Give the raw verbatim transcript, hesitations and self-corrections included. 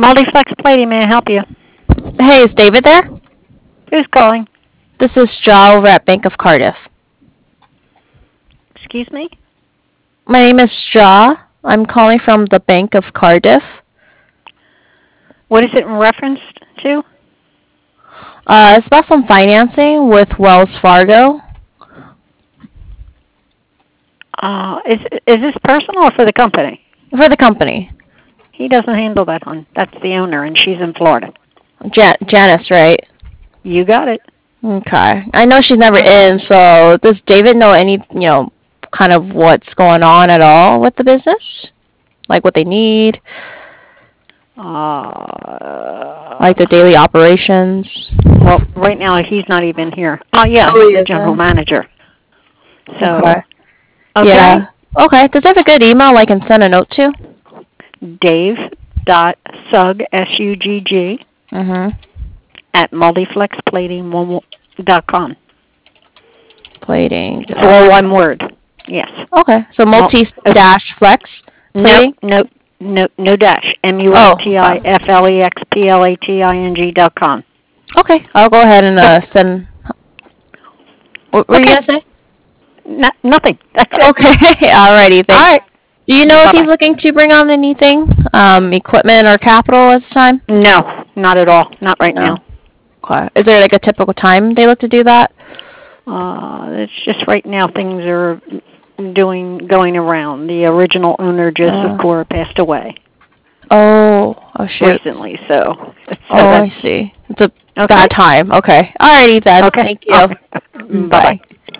Multiflex Plating, may I help you? Hey, is David there? Who's calling? This is Jaw over at Bank of Cardiff. Excuse me? My name is Jaw. I'm calling from the Bank of Cardiff. What is it in reference to? Uh, it's about some financing with Wells Fargo. Uh, is is this personal or for the company? For the company. He doesn't handle that, hon. That's the owner, and she's in Florida. Jan- Janice, right? You got it. Okay. I know she's never in, so does David know any, you know, kind of what's going on at all with the business? Like what they need? Uh, Like their daily operations? well, right now he's not even here. Oh, yeah, Oh, he's yeah. the general manager. So, Okay. okay. Yeah. Okay. Does he have a good email I can send a note to? Dave dot sug S U G G Mm-hmm. at multiflexplating dot com. Plating. It's all one word. Yes. Okay. So multi dash flex plating? No, no, no, no dash. M U Oh. L T I F L E X P L A T I N G dot com. Okay. I'll go ahead and uh, send. What were Okay. you going to say? No, nothing. That's it. Okay. Alrighty. Thanks. All right. Do you know if Bye-bye. he's looking to bring on anything, um, equipment or capital at this time? No, not at all. Not right No. now. Okay. Is there like a typical time they look to do that? Uh, it's just right now things are doing going around. The original owner, Joseph Uh. Cora, passed away Oh. Oh shoot. recently. So. so Oh, I that's- see. It's a Okay. bad time. Okay. Alrighty then. Okay. Thank you. Okay. Bye-bye. Bye.